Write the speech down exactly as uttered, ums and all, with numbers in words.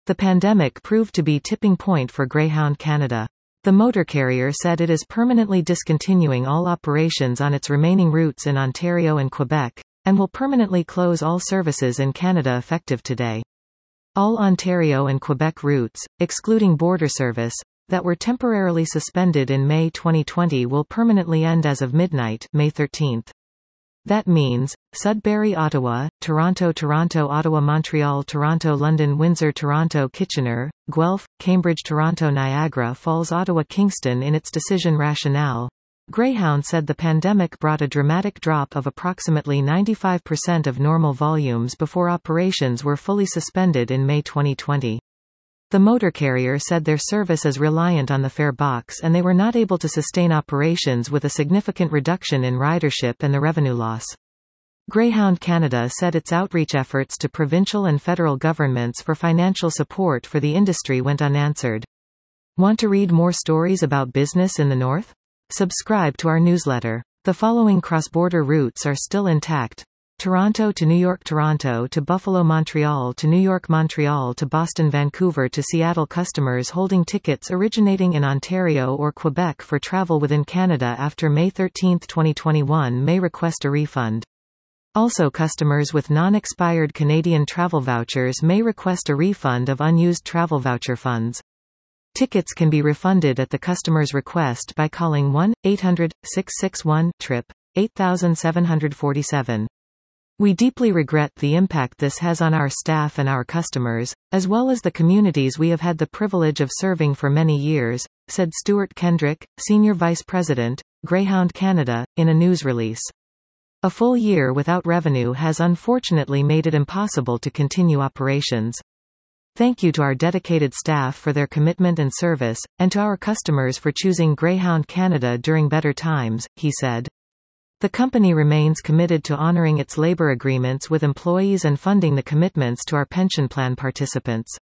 The pandemic proved to be tipping point for Greyhound Canada. The motor carrier said it is permanently discontinuing all operations on its remaining routes in Ontario and Quebec, and will permanently close all services in Canada effective today. All Ontario and Quebec routes, excluding border service, that were temporarily suspended in May twenty twenty will permanently end as of midnight, May thirteenth. That means, Sudbury Ottawa, Toronto Toronto Ottawa Montreal Toronto London Windsor Toronto Kitchener, Guelph, Cambridge Toronto Niagara Falls Ottawa Kingston. In its decision rationale, Greyhound said the pandemic brought a dramatic drop of approximately ninety-five percent of normal volumes before operations were fully suspended in May twenty twenty. The motor carrier said their service is reliant on the fare box and they were not able to sustain operations with a significant reduction in ridership and the revenue loss. Greyhound Canada said its outreach efforts to provincial and federal governments for financial support for the industry went unanswered. Want to read more stories about business in the North? Subscribe to our newsletter. The following cross-border routes are still intact. Toronto to New York Toronto to Buffalo Montreal to New York Montreal to Boston Vancouver to Seattle. Customers holding tickets originating in Ontario or Quebec for travel within Canada after May thirteenth twenty twenty-one may request a refund. Also, customers with non-expired Canadian travel vouchers may request a refund of unused travel voucher funds. Tickets can be refunded at the customer's request by calling one eight hundred, six six one, trip, eight seven four seven. We deeply regret the impact this has on our staff and our customers, as well as the communities we have had the privilege of serving for many years, said Stuart Kendrick, Senior Vice President, Greyhound Canada, in a news release. A full year without revenue has unfortunately made it impossible to continue operations. Thank you to our dedicated staff for their commitment and service, and to our customers for choosing Greyhound Canada during better times, he said. The company remains committed to honoring its labor agreements with employees and funding the commitments to our pension plan participants.